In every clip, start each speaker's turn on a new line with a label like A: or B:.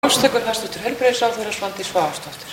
A: Málstekur hæstv. Heilbrigðisráðherra Svandís Svavarsdóttir.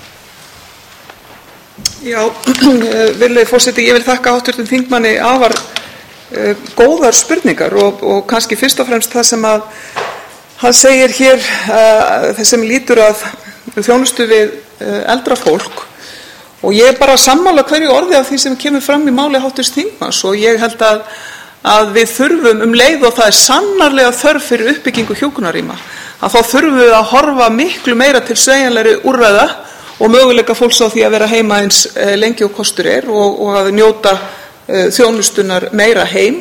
B: Já, virðulegi forseti, ég vil þakka hv. þingmanni afar góðar spurningar og kannski fyrst og fremst það sem að hann segir hér, það sem lýtur að þjónustu við eldra fólk, og ég er bara sammála hverju orði af því sem kemur fram í máli hv. þingmanns, og ég held að við þurfum leið, og það er sannarlega þörf fyrir uppbyggingu hjúkrunarrýma, að þá þurfum við að horfa miklu meira til sveigjanlegri úrræða og möguleika fólks á því að vera heima eins lengi og kostur er og að njóta þjónustunar meira heim.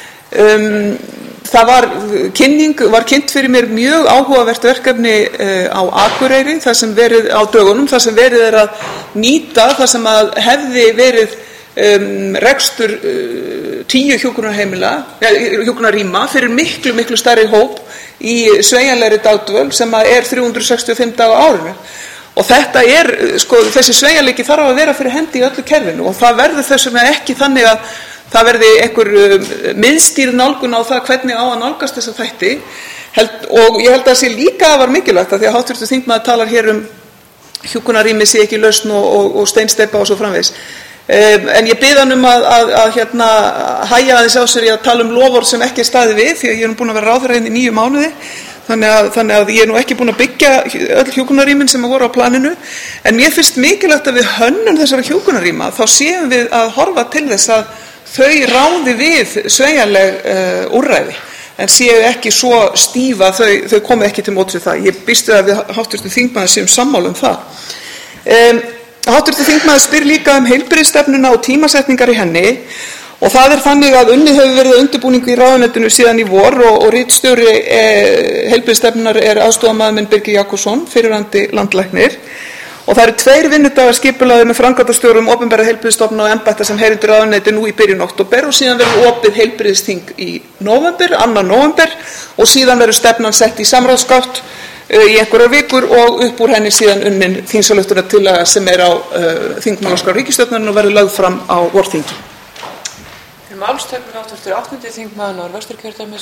B: Það var kynnt fyrir mér mjög áhugavert verkefni á Akureyri á dögunum, þar sem verið er að nýta það sem að hefði verið rekstur 10 hjúkrunarrýma fyrir miklu stærri hóp í sveigjanlegri dagdvöl sem er 365 daga á árinu. Og þetta þessi sveigjanleiki þarf að vera fyrir hendi í öllu kerfinu, og það verður þess vegna ekki þannig að það verði einhver miðstýrð nálgun á það hvernig á að nálgast þessa þætti. Og ég held að það sé líka afar mikilvægt, því að hv. þingmaður talar hér hjúkrunarrými sé ekki lausn og steinsteypa og svo framvegis. En ég bið hann að hægja aðeins á sér í að tala loforð sem ekki er staðið við, því að ég er búin að vera ráðherra í 9 mánuði, þannig að ég er ekki búin að byggja öll hjúkrunarrýmin sem voru á planinu. En mér finnst mikilvægt að við hönnun þessara hjúkrunarrýma, þá séum við að horfa til þess að þau ráði við sveigjanleg úrræði, en séu ekki svo stíf að þau komi ekki til móts við það. Ég býst við að við hv. þingmaður séum sammála það. Hv. þingmaður spyr líka heilbrigðisstefnuna og tímasetningar í henni, og það er þannig að unnið hefur verið að undirbúningu í ráðuneytinu síðan í vor, og ritstjóri heilbrigðisstefnunar er aðstoðarmaður minn Birgir Jakobsson, fyrrverandi landlæknir, og það eru 2 vinnudagar skipulagðir með framkvæmdastjórum opinberra heilbrigðisstofnana og embætta sem heyra undir ráðuneytið nú í byrjun október, og síðan verður opið heilbrigðisþing í nóvember, 2. nóvember, og síðan verður stefnan sett í samráðsgátt í einhverjar vikur, og upp úr henni síðan unnin þingsályktunartillaga sem er á þingmálaskrá ríkisstjórnarinnar og verður lögð fram á vorþingi.
A: Málstekur hv. 8. þingmaður Norðvesturkjördæmis